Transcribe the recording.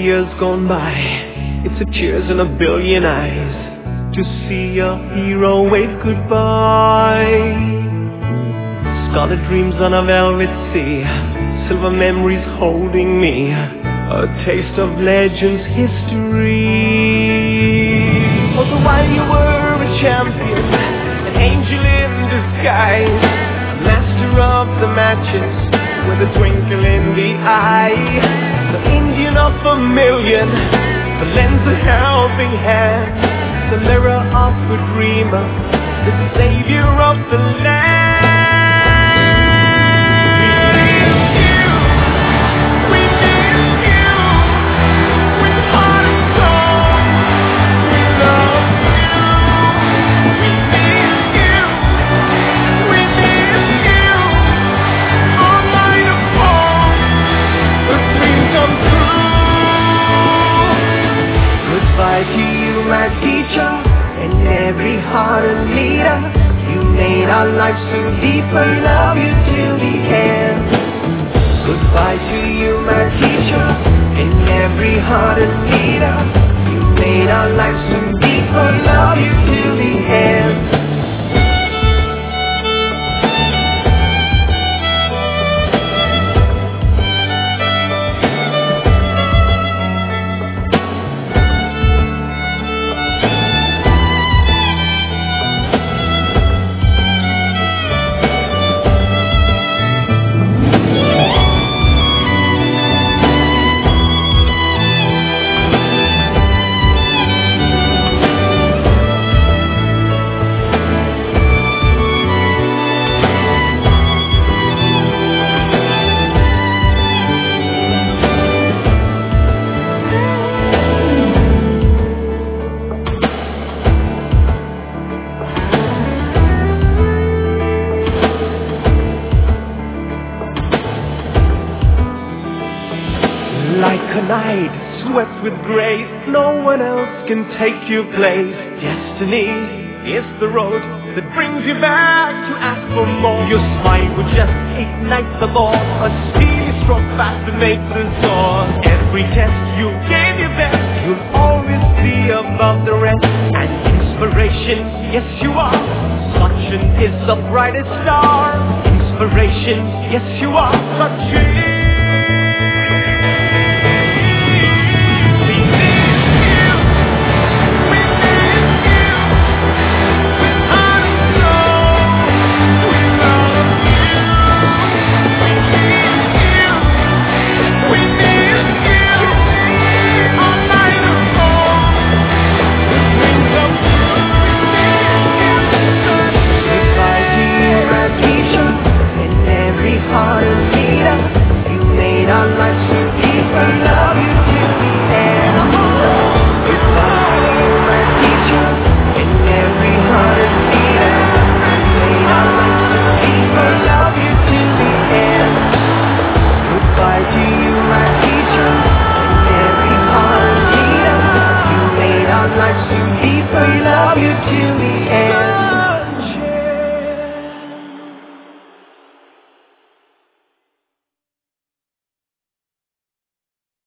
years gone by, it's a tears in a billion eyes to see a hero wave goodbye. Scarlet dreams on a velvet sea, silver memories holding me, a taste of legends history. Also while you were a champion, an angel in disguise, a master of the matches with a twinkle in the eye, the Indian of a million, the lens a helping hand, the mirror of a dreamer, the savior of the land. Goodbye to you, my teacher, and every heart a leader. You made our lives so deep, I love you till the end. Goodbye to you, my teacher, and every heart a leader. You made our lives so deep, I love you till the end. Like a night swept with grace, no one else can take your place. Destiny is the road that brings you back to ask for more. Your smile would just ignite the ball, a steely stroke fascinates the soul. Every test you gave your best, you'll always be above the rest. And inspiration, yes you are. Sachin is the brightest star. Inspiration, yes you are. Sachin.